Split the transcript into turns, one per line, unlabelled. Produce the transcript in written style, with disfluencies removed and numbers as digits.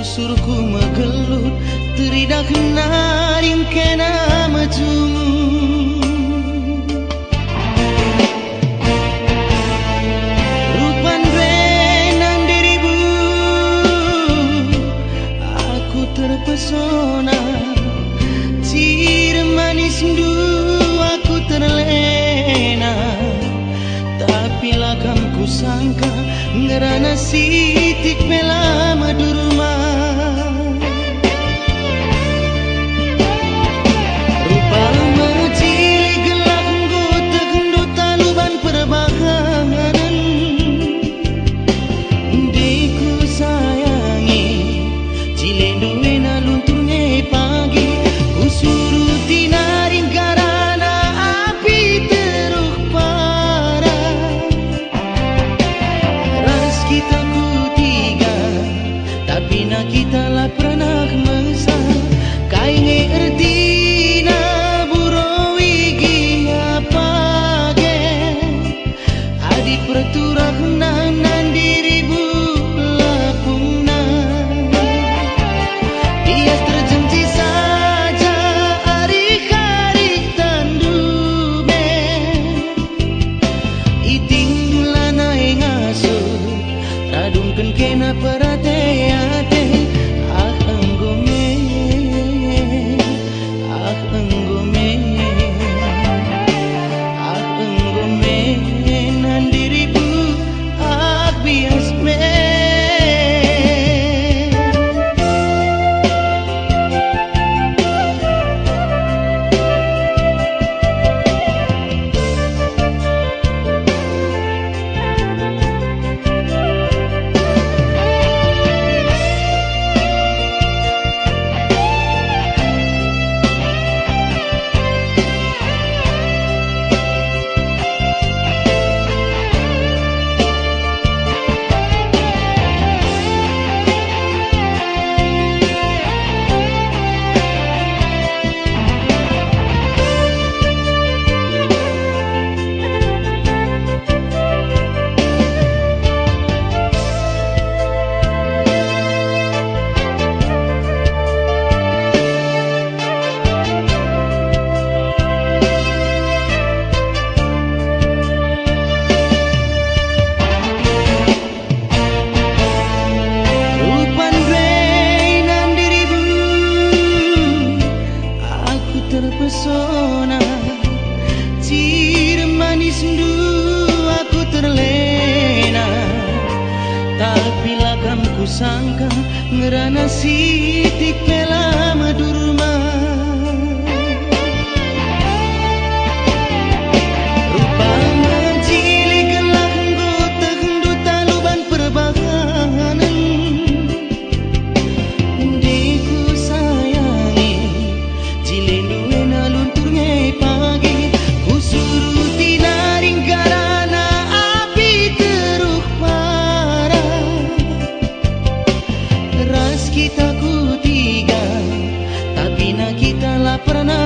Suruhku megelut teridak naring kena majumu rupan benan dirimu aku terpesona ciri manis du aku terlena tapi lakam ku sangka ngerana sitik pela madurma kita lah pernah mesra kainge ertina burowi apa ge adi perturah nan diribu lapungna dia terjanji saja hari-hari tandume iting dulana ngaso radungkeun kena perhatian terpesona ciri manis du aku terlena tapi lakam ku sangka ngerana sitik pela madurma rupanya cili gelak gota genduta luban perbahanan diku sayangi cilendu pagi ku suruti naring karana api teruk parah ras kita ku tiga tapi nak kita lah pernah